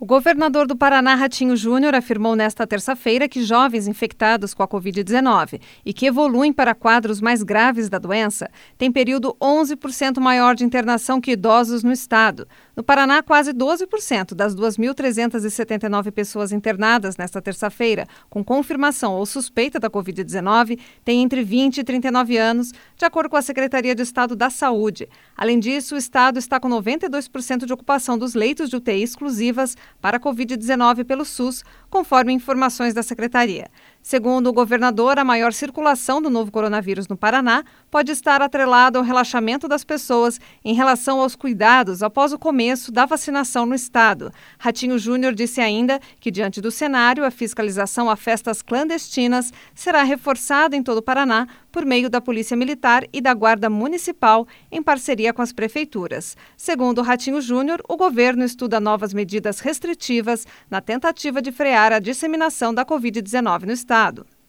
O governador do Paraná, Ratinho Júnior, afirmou nesta terça-feira que jovens infectados com a Covid-19 e que evoluem para quadros mais graves da doença têm período 11% maior de internação que idosos no estado. No Paraná, quase 12% das 2.379 pessoas internadas nesta terça-feira com confirmação ou suspeita da Covid-19 têm entre 20 e 39 anos, de acordo com a Secretaria de Estado da Saúde. Além disso, o estado está com 92% de ocupação dos leitos de UTI exclusivas para a Covid-19 pelo SUS, conforme informações da Secretaria. Segundo o governador, a maior circulação do novo coronavírus no Paraná pode estar atrelada ao relaxamento das pessoas em relação aos cuidados após o começo da vacinação no estado. Ratinho Júnior disse ainda que, diante do cenário, a fiscalização a festas clandestinas será reforçada em todo o Paraná por meio da Polícia Militar e da Guarda Municipal, em parceria com as prefeituras. Segundo Ratinho Júnior, o governo estuda novas medidas restritivas na tentativa de frear a disseminação da Covid-19 no estado.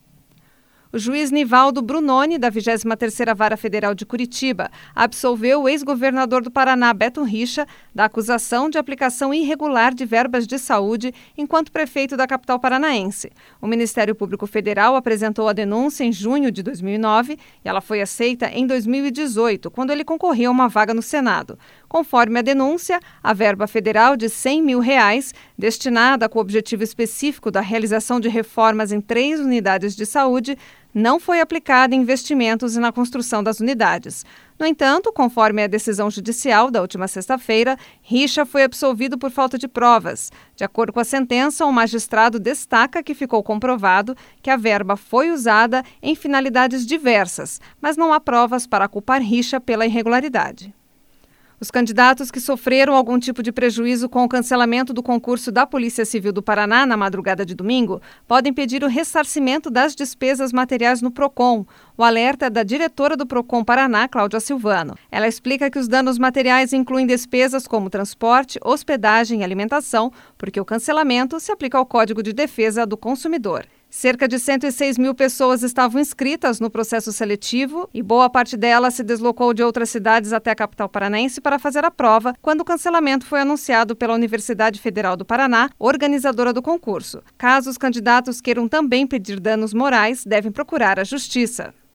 O juiz Nivaldo Brunoni, da 23ª Vara Federal de Curitiba, absolveu o ex-governador do Paraná, Beto Richa, da acusação de aplicação irregular de verbas de saúde enquanto prefeito da capital paranaense. O Ministério Público Federal apresentou a denúncia em junho de 2009 e ela foi aceita em 2018, quando ele concorreu a uma vaga no Senado. Conforme a denúncia, a verba federal de R$100 mil, destinada com o objetivo específico da realização de reformas em 3 unidades de saúde, não foi aplicada em investimentos e na construção das unidades. No entanto, conforme a decisão judicial da última sexta-feira, Richa foi absolvido por falta de provas. De acordo com a sentença, o magistrado destaca que ficou comprovado que a verba foi usada em finalidades diversas, mas não há provas para culpar Richa pela irregularidade. Os candidatos que sofreram algum tipo de prejuízo com o cancelamento do concurso da Polícia Civil do Paraná na madrugada de domingo podem pedir o ressarcimento das despesas materiais no PROCON. O alerta é da diretora do PROCON Paraná, Cláudia Silvano. Ela explica que os danos materiais incluem despesas como transporte, hospedagem e alimentação, porque o cancelamento se aplica ao Código de Defesa do Consumidor. Cerca de 106 mil pessoas estavam inscritas no processo seletivo e boa parte delas se deslocou de outras cidades até a capital paranaense para fazer a prova quando o cancelamento foi anunciado pela Universidade Federal do Paraná, organizadora do concurso. Caso os candidatos queiram também pedir danos morais, devem procurar a Justiça.